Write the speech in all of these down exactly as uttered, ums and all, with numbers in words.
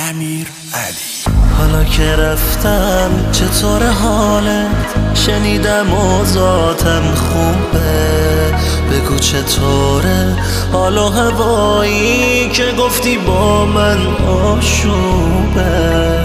امیر علی. حالا که رفتم چطور حالت؟ شنیدم اوضاعتم خوبه، بگو چطوره حال و هوایی که گفتی با من آشوبه.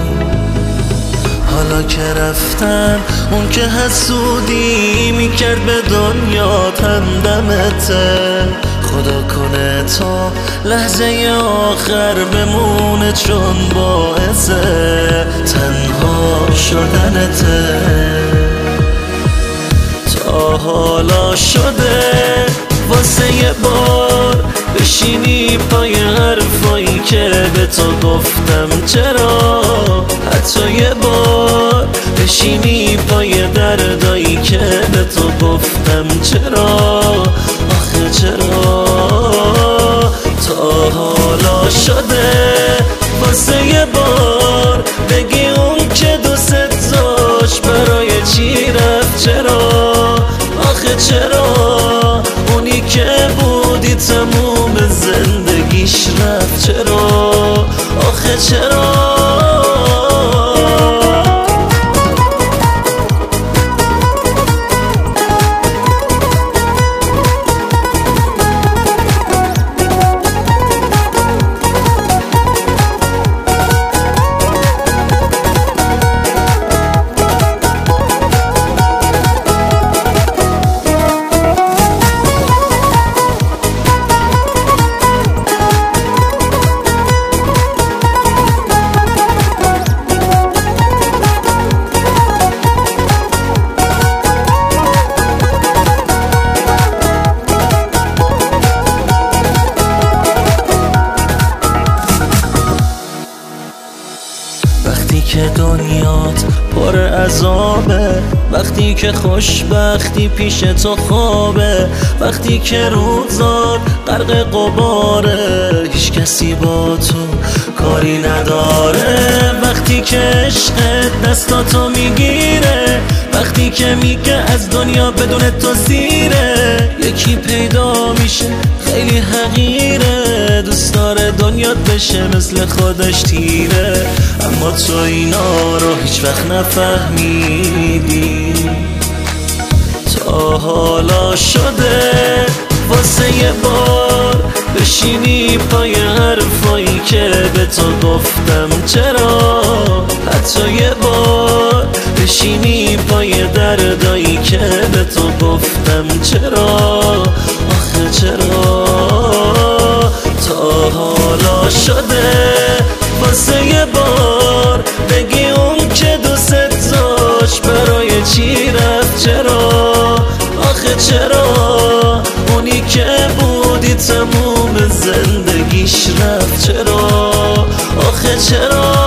حالا که رفتم اون که حسودی میکرد به دنیا تندمته، خدا کنه تا لحظه آخر بمونه چون باعث تنها شدنته. تا حالا شده واسه یه بار بشینی پای حرفایی که به تو گفتم؟ چرا حتی یه بار بشینی پای دردایی که به تو گفتم؟ چرا آخه چرا؟ تا حالا شده واسه یه بار بگی اون که دوست داشت برای چی رفت؟ چرا آخه چرا؟ اونی که بودی تموم زندگیش رفت؟ چرا آخه چرا؟ وقتی که دنیات پر عذابه، وقتی که خوشبختی پیش تو خوابه، وقتی که روزات غرق غباره هیچ کسی با تو کاری نداره، وقتی که عشقت دستاتو میگیره، وقتی که میگه از دنیا بدون تو سیره، یکی پیدا میشه خیلی حقیره، دوست داره دنیات بشه مثل خودش تیره، اما تو اینا رو هیچ وقت نفهمیدی. تا حالا شده واسه یه بار بشینی پای حرفایی که به تو گفتم؟ چرا حتی یه بار بشینی پای دردایی که به تو گفتم؟ چرا آخه چرا؟ تا حالا شده واسه یه بار بگی اون که دوست داشت برای چی رفت؟ چرا آخه چرا؟ اونی که بودی تموم زندگیش رفت؟ چرا آخه چرا؟